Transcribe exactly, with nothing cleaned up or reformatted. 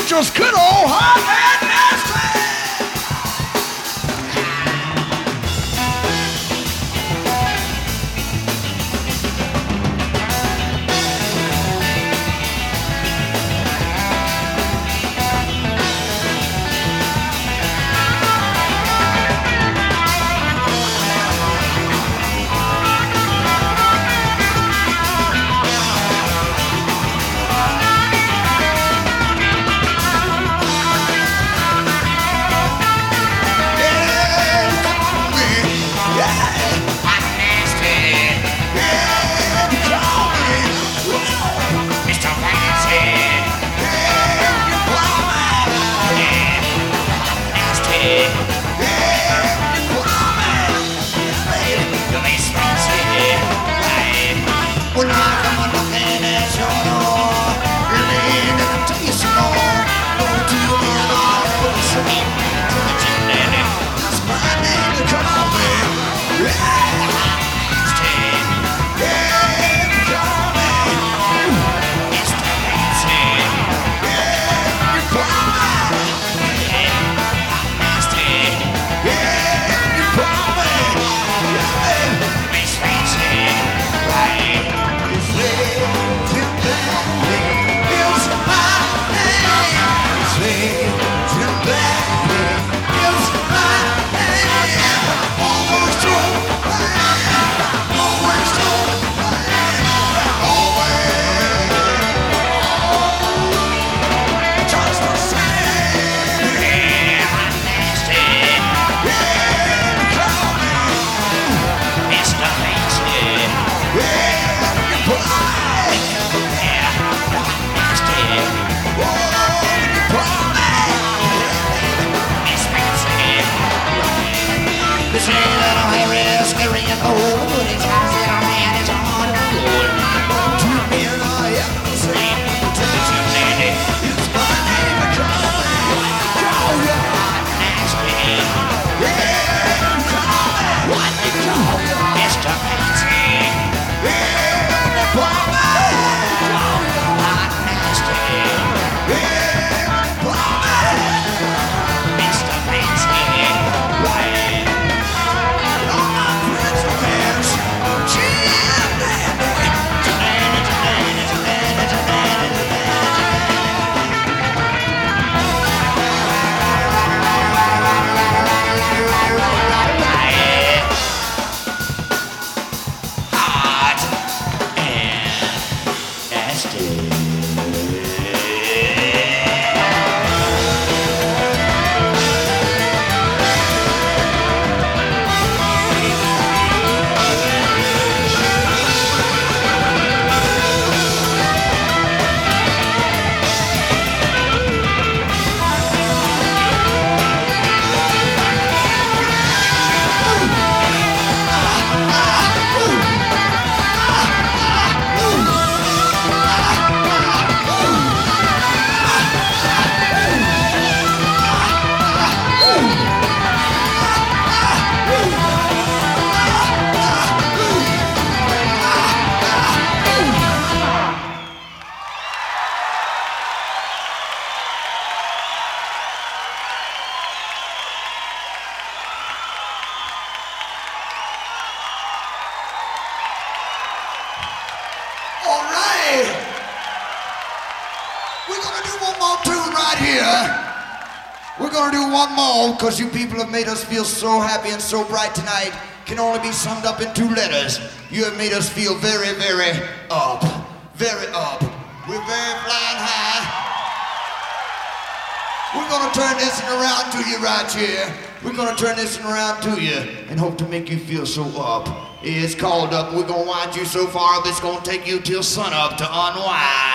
It's just good old hot and nasty. Because you people have made us feel so happy and so bright tonight can only be summed up in two letters. You have made us feel very, very up. Very up. We're very flying high. We're going to turn this around to you right here. We're going to turn this around to you and hope to make you feel so up. It's called up. We're going to wind you so far up it's going to take you till sun up to unwind.